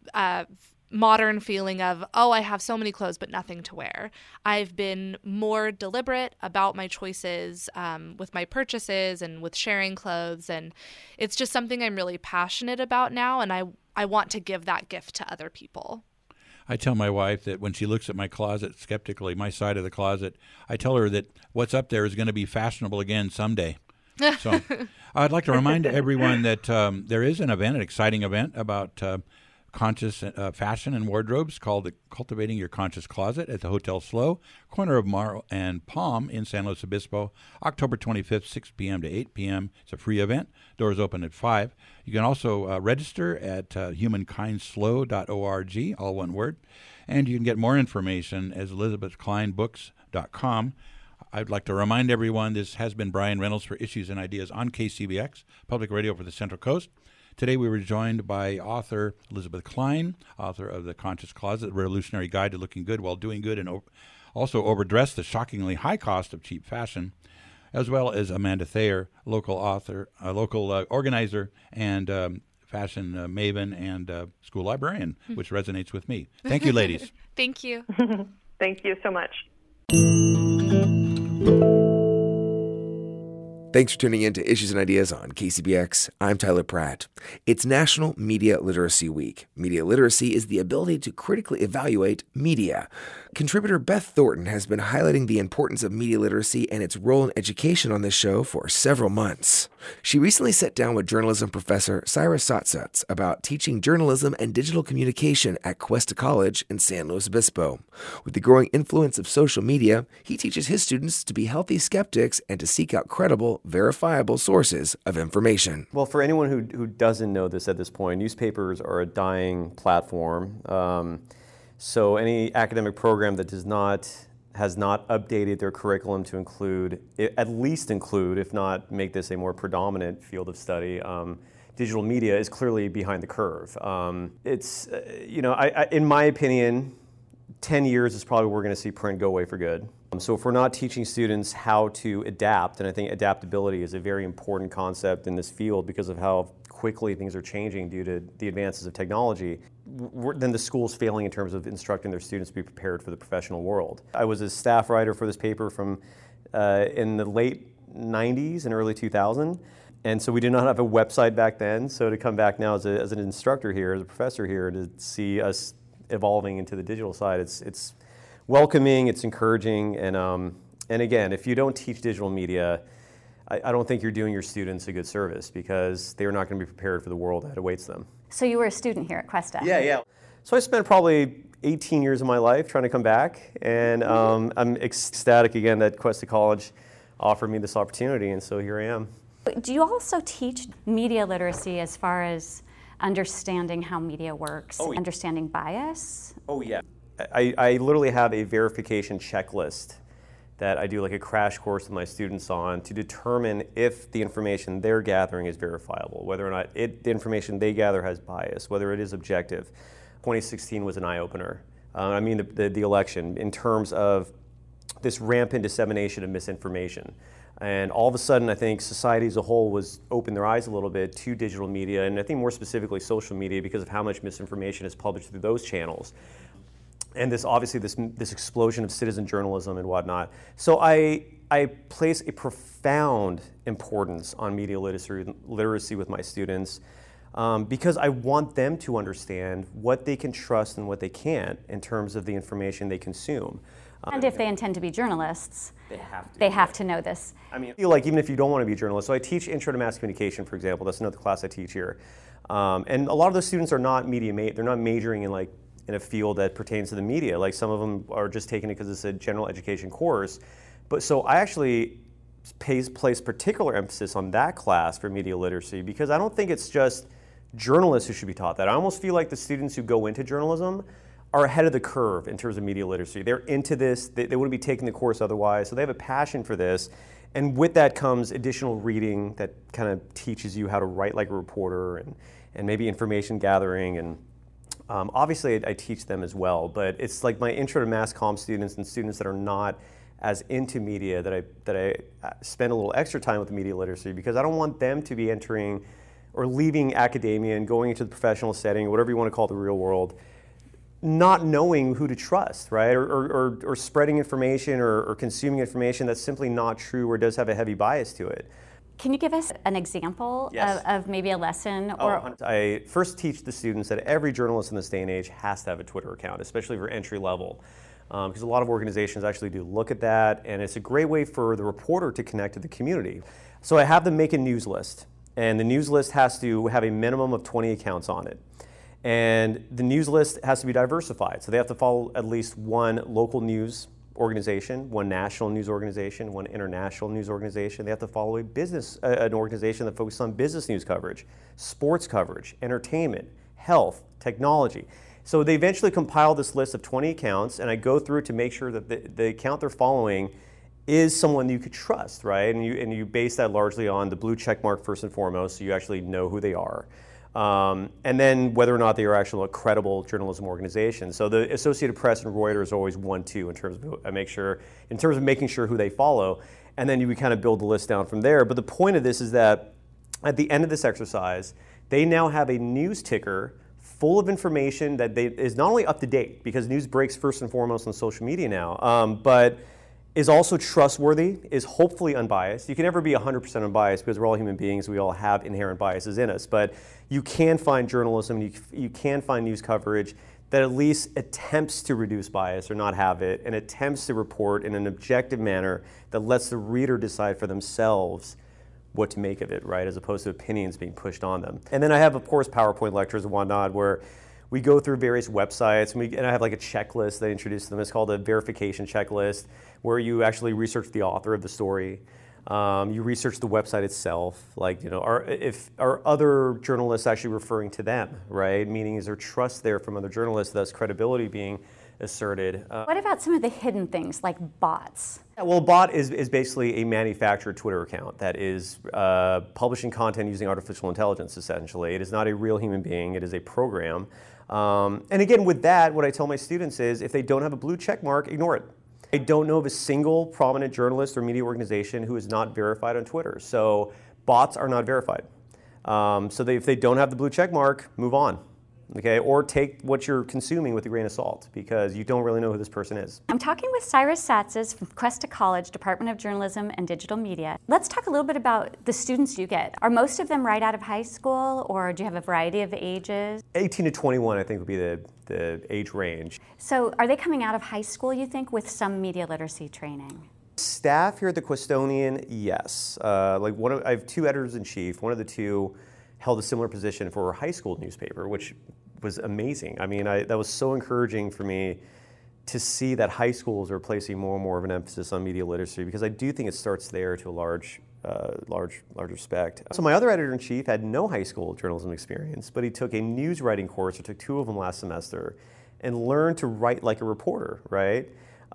modern feeling of, oh, I have so many clothes but nothing to wear. I've been more deliberate about my choices with my purchases and with sharing clothes, and it's just something I'm really passionate about now, and I want to give that gift to other people. I tell my wife that when she looks at my closet skeptically, my side of the closet, I tell her that what's up there is going to be fashionable again someday. So I'd like to remind everyone that there is an exciting event about conscious fashion and wardrobes called Cultivating Your Conscious Closet at the Hotel Slow, corner of Morrow and Palm in San Luis Obispo, October 25th, 6 p.m. to 8 p.m. It's a free event. Doors open at 5. You can also register at humankindslow.org, all one word. And you can get more information at elizabethkleinbooks.com. I'd like to remind everyone this has been Brian Reynolds for Issues and Ideas on KCBX, Public Radio for the Central Coast. Today we were joined by author Elizabeth Klein, author of The Conscious Closet, Revolutionary Guide to Looking Good While Doing Good, and also Overdressed, The Shockingly High Cost of Cheap Fashion, as well as Amanda Thayer, local organizer and fashion maven and school librarian, which resonates with me. Thank you, ladies. Thank you. Thank you so much. Thanks for tuning in to Issues and Ideas on KCBX. I'm Tyler Pratt. It's National Media Literacy Week. Media literacy is the ability to critically evaluate media. Contributor Beth Thornton has been highlighting the importance of media literacy and its role in education on this show for several months. She recently sat down with journalism professor Cyrus Satsats about teaching journalism and digital communication at Cuesta College in San Luis Obispo. With the growing influence of social media, he teaches his students to be healthy skeptics and to seek out credible, verifiable sources of information. Well, for anyone who doesn't know this at this point, newspapers are a dying platform. So any academic program that has not updated their curriculum to at least include, if not make this a more predominant field of study, digital media is clearly behind the curve. In my opinion, 10 years is probably where we're going to see print go away for good. So if we're not teaching students how to adapt, and I think adaptability is a very important concept in this field because of how quickly things are changing due to the advances of technology, then the school's failing in terms of instructing their students to be prepared for the professional world. I was a staff writer for this paper from in the late 90s and early 2000, and so we did not have a website back then. So to come back now as an instructor here, as a professor here, to see us evolving into the digital side, it's welcoming, it's encouraging, and again, if you don't teach digital media, I don't think you're doing your students a good service because they're not going to be prepared for the world that awaits them. So you were a student here at Cuesta? Yeah. So I spent probably 18 years of my life trying to come back, and I'm ecstatic again that Cuesta College offered me this opportunity, and so here I am. Do you also teach media literacy as far as understanding how media works, understanding bias? Oh, yeah. I literally have a verification checklist that I do like a crash course with my students on to determine if the information they're gathering is verifiable, whether or not the information they gather has bias, whether it is objective. 2016 was an eye-opener. The election, in terms of this rampant dissemination of misinformation. And all of a sudden, I think society as a whole was opened their eyes a little bit to digital media, and I think more specifically social media, because of how much misinformation is published through those channels. And this obviously this explosion of citizen journalism and whatnot. So I place a profound importance on media literacy with my students, because I want them to understand what they can trust and what they can't in terms of the information they consume. And if they intend to be journalists, they have to know this. I mean, I feel like even if you don't want to be a journalist, so I teach Intro to Mass Communication, for example. That's another class I teach here. And a lot of those students are not they're not majoring in a field that pertains to the media. Like some of them are just taking it because it's a general education course. But so I actually place particular emphasis on that class for media literacy, because I don't think it's just journalists who should be taught that. I almost feel like the students who go into journalism are ahead of the curve in terms of media literacy. They're into this, they wouldn't be taking the course otherwise, so they have a passion for this. And with that comes additional reading that kind of teaches you how to write like a reporter, and maybe information gathering. And obviously I teach them as well, but it's like my Intro to Mass Comm students and students that are not as into media that I spend a little extra time with media literacy, because I don't want them to be entering or leaving academia and going into the professional setting, whatever you want to call the real world, not knowing who to trust, right? Or spreading information or consuming information that's simply not true or does have a heavy bias to it. Can you give us an example of maybe a lesson? I first teach the students that every journalist in this day and age has to have a Twitter account, especially for entry level. Because a lot of organizations actually do look at that, and it's a great way for the reporter to connect to the community. So I have them make a news list, and the news list has to have a minimum of 20 accounts on it. And the news list has to be diversified. So they have to follow at least one local news organization, one national news organization, one international news organization. They have to follow an organization that focuses on business news coverage, sports coverage, entertainment, health, technology. So they eventually compile this list of 20 accounts, and I go through to make sure that the account they're following is someone you could trust, right? And you base that largely on the blue check mark first and foremost, so you actually know who they are. And then whether or not they are actually a credible journalism organization. So the Associated Press and Reuters are always 1-2 in terms of making sure who they follow, and then you would kind of build the list down from there. But the point of this is that at the end of this exercise, they now have a news ticker full of information that is not only up to date, because news breaks first and foremost on social media now, but is also trustworthy, is hopefully unbiased. You can never be 100% unbiased because we're all human beings, we all have inherent biases in us, but you can find journalism, you can find news coverage that at least attempts to reduce bias or not have it, and attempts to report in an objective manner that lets the reader decide for themselves what to make of it, right, as opposed to opinions being pushed on them. And then I have, of course, PowerPoint lectures and whatnot where we go through various websites, and I have like a checklist that I introduce them. It's called a verification checklist, where you actually research the author of the story. You research the website itself, like, are other journalists actually referring to them, right? Meaning, is there trust there from other journalists, thus credibility being asserted. What about some of the hidden things like bots? Yeah, well, a bot is basically a manufactured Twitter account that is publishing content using artificial intelligence, essentially. It is not a real human being, it is a program. And again, with that, what I tell my students is, if they don't have a blue check mark, ignore it. I don't know of a single prominent journalist or media organization who is not verified on Twitter. So bots are not verified. If they don't have the blue check mark, move on. Okay, or take what you're consuming with a grain of salt, because you don't really know who this person is. I'm talking with Cyrus Satzes from Cuesta College, Department of Journalism and Digital Media. Let's talk a little bit about the students you get. Are most of them right out of high school, or do you have a variety of ages? 18 to 21, I think, would be the age range. So are they coming out of high school, you think, with some media literacy training? Staff here at the Questonian, yes. I have two editors-in-chief. One of the two held a similar position for a high school newspaper, which was amazing. I mean, that was so encouraging for me to see that high schools are placing more and more of an emphasis on media literacy, because I do think it starts there to a large respect. So my other editor-in-chief had no high school journalism experience, but he took a news writing course, or took two of them last semester, and learned to write like a reporter, right?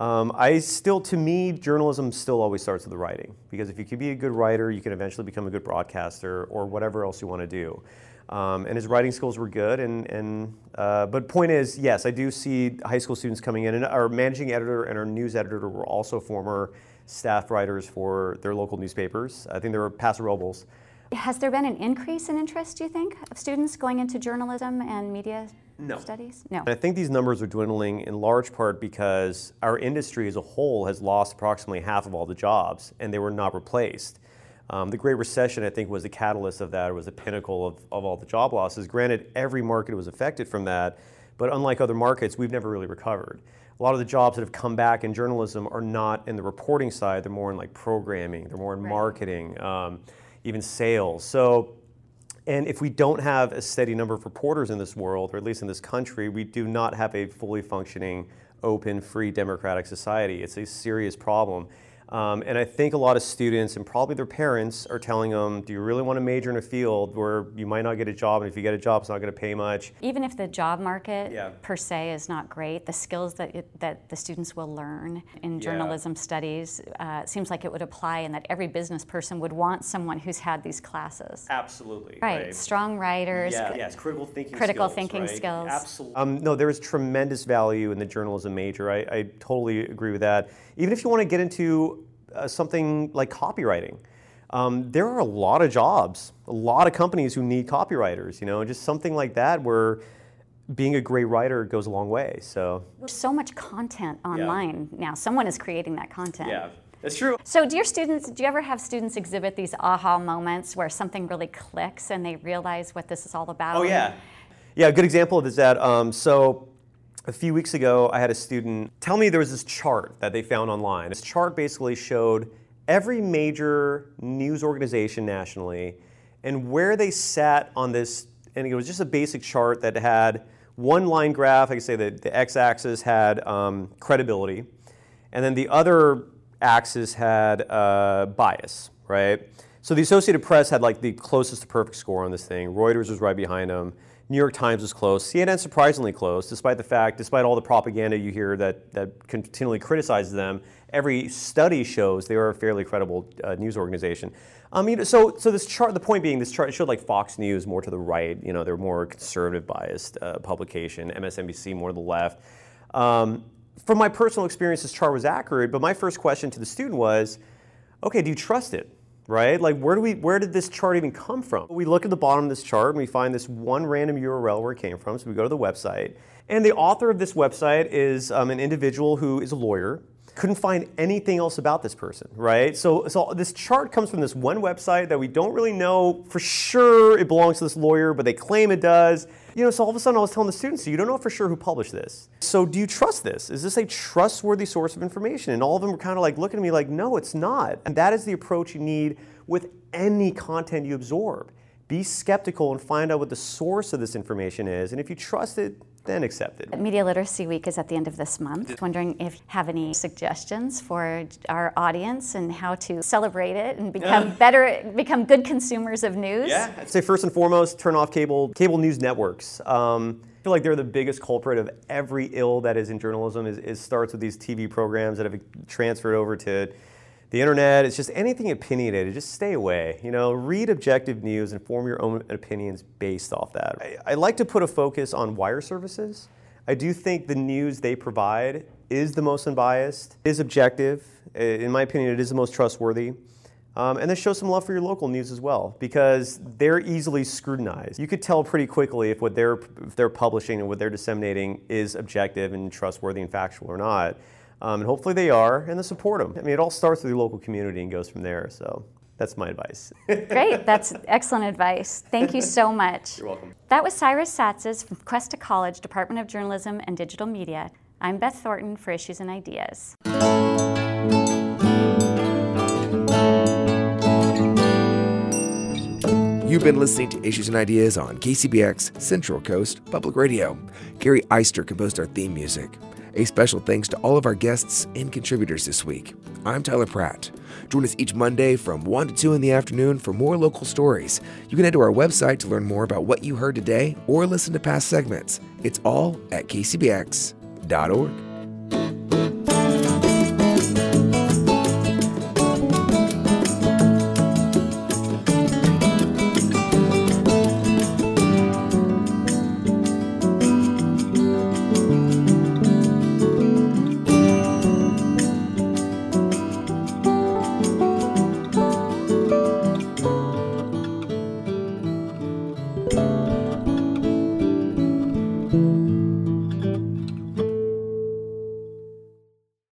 To me, journalism still always starts with the writing, because if you can be a good writer, you can eventually become a good broadcaster or whatever else you want to do. And his writing skills were good. But point is, yes, I do see high school students coming in, and our managing editor and our news editor were also former staff writers for their local newspapers. I think they were Paso Robles. Has there been an increase in interest, do you think, of students going into journalism and media studies? No. And I think these numbers are dwindling in large part because our industry as a whole has lost approximately half of all the jobs, and they were not replaced. The Great Recession, I think, was the catalyst of that. It was the pinnacle of all the job losses. Granted, every market was affected from that, but unlike other markets, we've never really recovered. A lot of the jobs that have come back in journalism are not in the reporting side. They're more in like programming. They're more in marketing, even sales. So, and if we don't have a steady number of reporters in this world, or at least in this country, we do not have a fully functioning, open, free, democratic society. It's a serious problem. And I think a lot of students and probably their parents are telling them, do you really want to major in a field where you might not get a job, and if you get a job, it's not going to pay much? Even if the job market per se is not great, the skills that the students will learn in journalism studies seems like it would apply, and that every business person would want someone who's had these classes. Absolutely. Right. Strong writers. Yes, critical thinking skills. Right? Absolutely. No, there is tremendous value in the journalism major. I totally agree with that. Even if you want to get into something like copywriting, there are a lot of jobs, a lot of companies who need copywriters, just something like that where being a great writer goes a long way. So there's so much content online now. Someone is creating that content. Yeah, that's true. So do you ever have students exhibit these aha moments where something really clicks and they realize what this is all about? Oh, yeah. Yeah, a good example of this is that, so a few weeks ago, I had a student tell me there was this chart that they found online. This chart basically showed every major news organization nationally and where they sat on this, and it was just a basic chart that had one line graph. I could say that the x-axis had credibility, and then the other axis had bias, right? So the Associated Press had like the closest to perfect score on this thing. Reuters was right behind them. New York Times was close. CNN surprisingly close, despite all the propaganda you hear that continually criticizes them. Every study shows they are a fairly credible news organization. So this chart, the point being, this chart showed like Fox News more to the right. They're more conservative biased publication. MSNBC more to the left. From my personal experience, this chart was accurate. But my first question to the student was, okay, do you trust it? Right? Like, where did this chart even come from? We look at the bottom of this chart and we find this one random URL where it came from. So we go to the website. And the author of this website is an individual who is a lawyer. Couldn't find anything else about this person, right? So this chart comes from this one website that we don't really know for sure it belongs to this lawyer, but they claim it does. So all of a sudden I was telling the students, so you don't know for sure who published this. So do you trust this? Is this a trustworthy source of information? And all of them were kind of like looking at me like, no, it's not. And that is the approach you need with any content you absorb. Be skeptical and find out what the source of this information is. And if you trust it, then accept it. Media Literacy Week is at the end of this month. Wondering if you have any suggestions for our audience and how to celebrate it and become good consumers of news. Yeah, I'd say first and foremost, turn off cable news networks. I feel like they're the biggest culprit of every ill that is in journalism. It starts with these TV programs that have transferred over to the internet. It's just anything opinionated. Just stay away. Read objective news and form your own opinions based off that. I like to put a focus on wire services. I do think the news they provide is the most unbiased, is objective. In my opinion, it is the most trustworthy. And then show some love for your local news as well, because they're easily scrutinized. You could tell pretty quickly if what they're publishing and what they're disseminating is objective and trustworthy and factual or not. And hopefully they are, and then support them. It all starts with your local community and goes from there. So that's my advice. Great, that's excellent advice. Thank you so much. You're welcome. That was Cyrus Satzes from Cuesta College, Department of Journalism and Digital Media. I'm Beth Thornton for Issues and Ideas. You've been listening to Issues and Ideas on KCBX Central Coast Public Radio. Gary Eister composed our theme music. A special thanks to all of our guests and contributors this week. I'm Tyler Pratt. Join us each Monday from 1 to 2 in the afternoon for more local stories. You can head to our website to learn more about what you heard today or listen to past segments. It's all at kcbx.org.